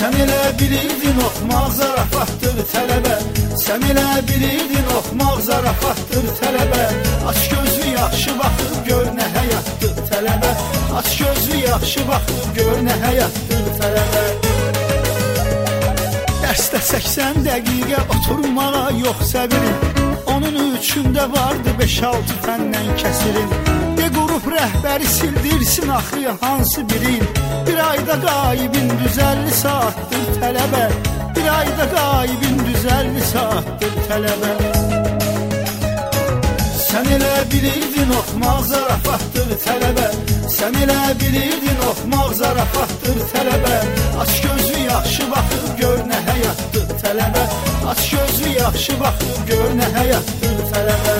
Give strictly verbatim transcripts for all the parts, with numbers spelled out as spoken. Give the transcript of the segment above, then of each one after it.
Sən elə bilirdin oxumaq zarafatdır tələbə. Sən elə bilirdin oxumaq zarafatdır tələbə. Aç gözlü yaxşı baxıb gör nə həyatdır tələbə. Aç gözlü yaxşı baxıb gör nə həyatdır tələbə. Dərsdə səksən dəqiqə oturmağa yox səbirin. Onun üçündə vardı beş altı fəndən kəsirin. De qrup rəhbəri sildirsin axı hansı birin. Bir ayda qaybin düz əlli saatdır tələbə. Bir ayda qaybin düz əlli saatdır tələbə. Sən elə bilirdin oxumaq zarafatdır tələbə. Sən elə bilirdin oxumaq zarafatdır tələbə. Aç gözlü yaxşı baxıb gör nə həyatdır tələbə. Aç gözlü yaxşı baxıb gör nə həyatdır tələbə.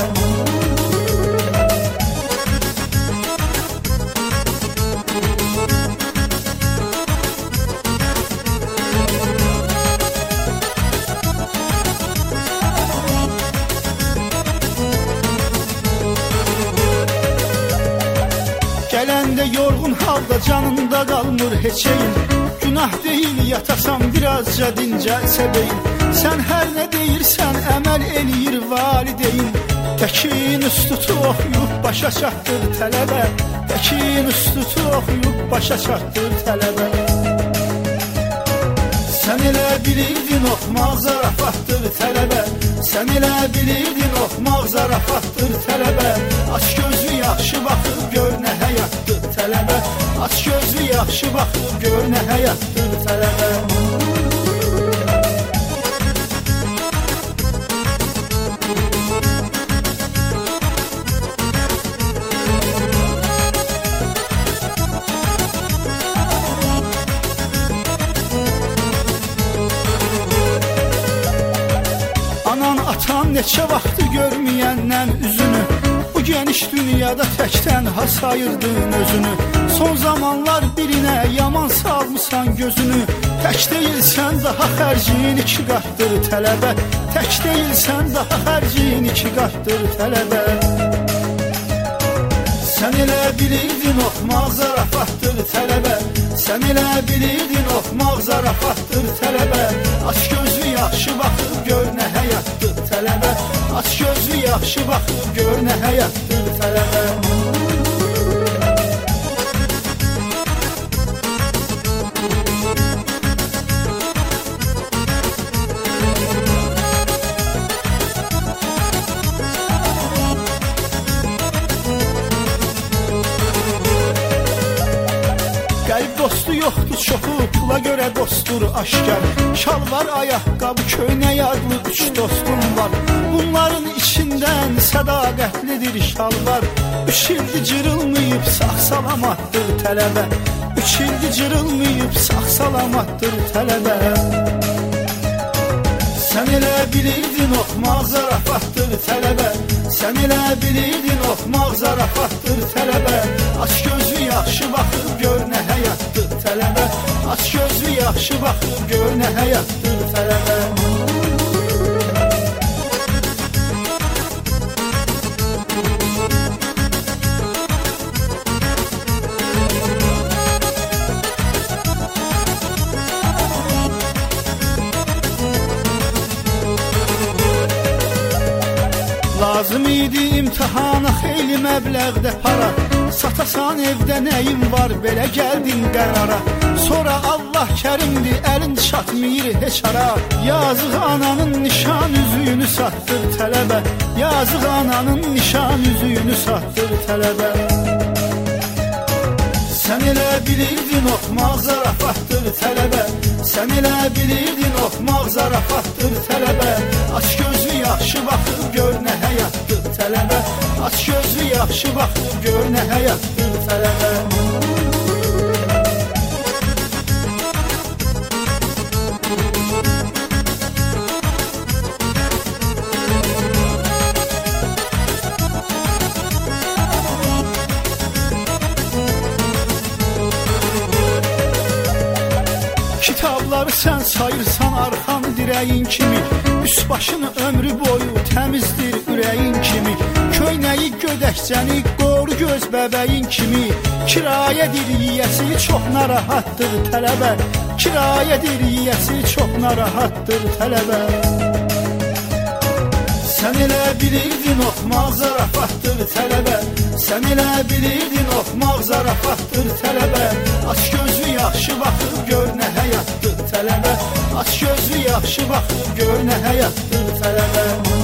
Gələndə yorğun halda canında qalmır heç eyim. Günah deyil yatasan birazca dincəlsə beyin. Sən hər nə deyirsən əməl eləyir valideyn. Təkin üstütü oxuyub başa çatdır tələbə. Təkin üstütü oxuyub başa çatdır tələbə. Sən elə bilirdin oxumaq zarafatdır tələbə. Sən elə bilirdin oxumaq zarafatdır tələbə. Aç gözlü yaxşı baxıb gör nə həyatdır tələbə. Aç gözlü yaxşı baxıb gör nə həyatdır tələbə. Anan atan neçə vaxtı görməyəndən üzünü. Bu geniş dünyada tək tənha sayırdın özünü. Son zamanlar birinə yaman salmısan gözünü. Tək deyilsən daha xərcin iki qatdır tələbə. Tək deyilsən daha xərcin iki qatdır tələbə. Sən elə bilirdin oxumaq zarafatdır tələbə. Sən elə bilirdin oxumaq zarafatdır tələbə. Aç gözlü yaxşı baxıb gör nə həyatdır tələbə. Aç gözlü yaxşı baxıb gör nə həyatdır tələbə. Qəlb dostu yoxdur çoxu, pula görə dostdur aşkar. Şalvar, ayaqqabı, köynək adlı üç dostum var. Bunların içindən sədaqətlidir şalvar. Üç ildir cırılmayıb sağ salamatdır tələbə. Üç ildir cırılmayıb sağ salamatdır tələbə. Sən elə bilirdin oxumaq zarafatdır tələbə. Sən elə bilirdin oxumaq zarafatdır tələbə. Aç gözlü yaxşı baxıb gör nə həyatdır tələbə. Aç gözlü yaxşı baxıb gör nə həyatdır tələbə. Lazım idi imtihana xeyli məbləğdə para. Satasan evdə nəyin var belə gəldin qərara. Sonra Allah kərimdir əlin çatmayır heç ara. Yazıq ananın nişan üzüyünü satdır tələbə. Yazıq ananın nişan üzüyünü satdır tələbə. Sən elə bilirdin oxumaq zarafatdır tələbə. Sən elə bilirdin oxumaq zarafatdır tələbə. Aç gözlü yaxşı baxıb gör nə həyatdır tələbə. Aç gözlü yaxşı baxıb gör nə həyatdır tələbə. Kitabları sən sayırsan arxan dirəyin kimi. Üst başını ömrü boyu təmizdir ürəyin kimi. Köynəyi ödəkcəni qoru göz bəbəyin kimi. Kirayə diriyəsi çox narahatdır tələbə, kirayə diriyəsi çox narahatdır tələbə. Sən elə bilirdin oxumaq zarafatdır tələbə, sən elə bilirdin oxumaq zarafatdır tələbə. Aç gözlü yaxşı baxıb gör nə həyatdır tələbə, aç gözlü yaxşı baxıb gör nə həyatdır tələbə.